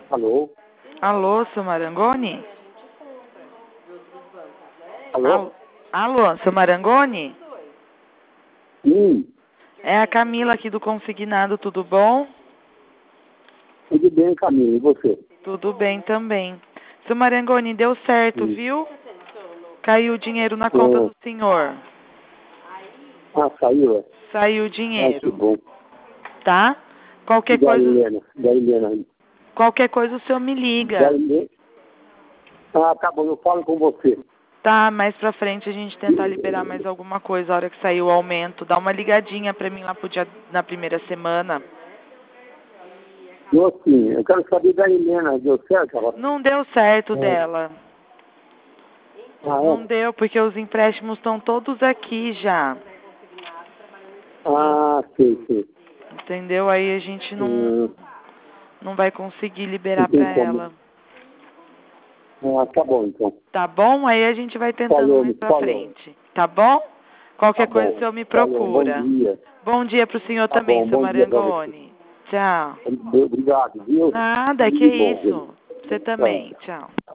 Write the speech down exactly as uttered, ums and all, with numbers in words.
Alô? Alô, seu Marangoni? Alô? Alô, Alô, seu Marangoni? Sim, É a Camila aqui do Consignado, tudo bom? tudo bem, Camila, e você? Tudo bem também. Seu Marangoni, deu certo, Sim. viu? Caiu o dinheiro na conta Tô... do senhor. Ah, saiu, é? Saiu o Ah, que dinheiro, bom. tá? E Qualquer da coisa, Helena? Da Helena aí. qualquer coisa o senhor me Da liga. Helena? Ah, tá bom, eu falo com você. Tá, mais pra frente a gente tentar liberar mais alguma coisa, a hora que sair o aumento. Dá uma ligadinha pra mim lá pro dia, na primeira semana. Eu sim, eu quero saber da Helena, deu certo? Ela... Não deu certo É. dela. Ah, Não é? deu, porque os empréstimos estão todos aqui já. Ah, sei, sei. Entendeu? Aí a gente não, Hum, não vai conseguir não liberar tem pra como. ela. Ah, tá bom, então. Tá bom? Aí a gente vai tentando Falou, mais me pra falou. frente. Tá bom? Tá Qualquer coisa o bom, senhor me falou, bom procura. dia. Bom dia pro senhor Tá também, bom, seu bom dia pra você. Marangoni. Tchau. Obrigado, viu? Nada, Tudo que de bom, isso. viu? Você Tchau. também. Tchau.